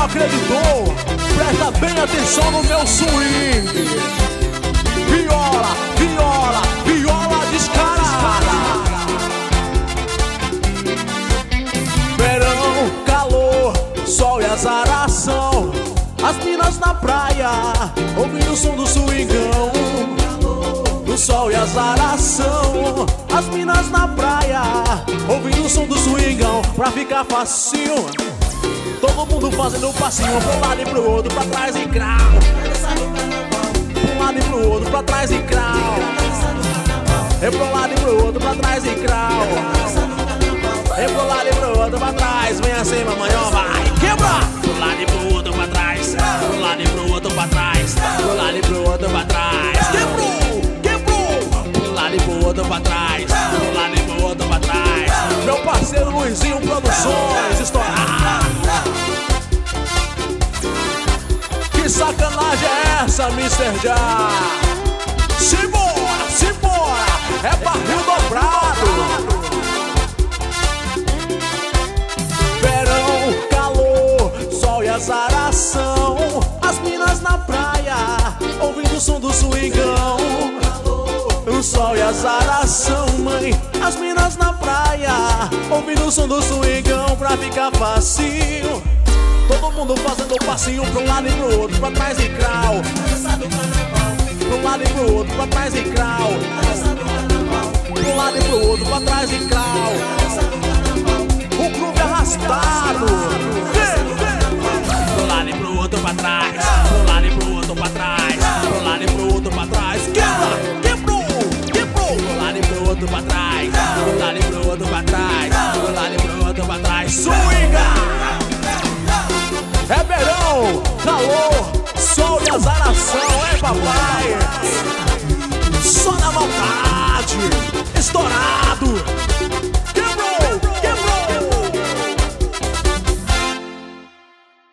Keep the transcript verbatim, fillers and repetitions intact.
acreditou, presta bem atenção no meu swing. Viola, viola, viola descarada. Verão, calor, sol e azaração. As minas na praia, ouvindo o som do swingão. Do sol e azaração. As minas na praia, ouvindo o som do swingão. Pra ficar facinho, todo mundo fazendo um passinho pro lado e pro outro, pra trás e crau. Pro lado e pro outro, pra trás e crau. É pro lado e pro outro, pra trás e crau. É pro lado e pro outro, pra trás. Vem assim, mamãe, ó, vai. Quebra! Pro lado e pro outro, pra trás. Pro lado e pro outro, pra trás. Pro lado e pro outro, pra trás. Quebrou! Quebrou! Pro lado e pro outro, pra trás. Pro lado e pro outro, pra trás. Meu parceiro Luizinho Produções, estourar. Que sacanagem é essa, mister Já? Simbora, simbora! É barril dobrado. Verão, calor, sol e azaração. As minas na praia, ouvindo o som do swingão. O sol e azaração, mãe. As minas na praia, ouvindo o som do swingão. Pra ficar facinho, todo mundo fazendo o passinho pro lado e pro outro, pra trás e crau. Pro lado e pro outro, pra trás e crau. Pro lado e pro outro, pra trás e crau. O groove arrastado. Pro lado e pro outro, pra trás. Pro lado e pro outro, pra trás. Pro lado e pro outro, pra trás. Quebra, quebrou, quebrou. Pro lado e pro outro, pra trás. Pro lado e pro outro, pra trás. Pro lado e pro outro, pra trás. Swinga! É verão, calor, sol e azaração, é papai.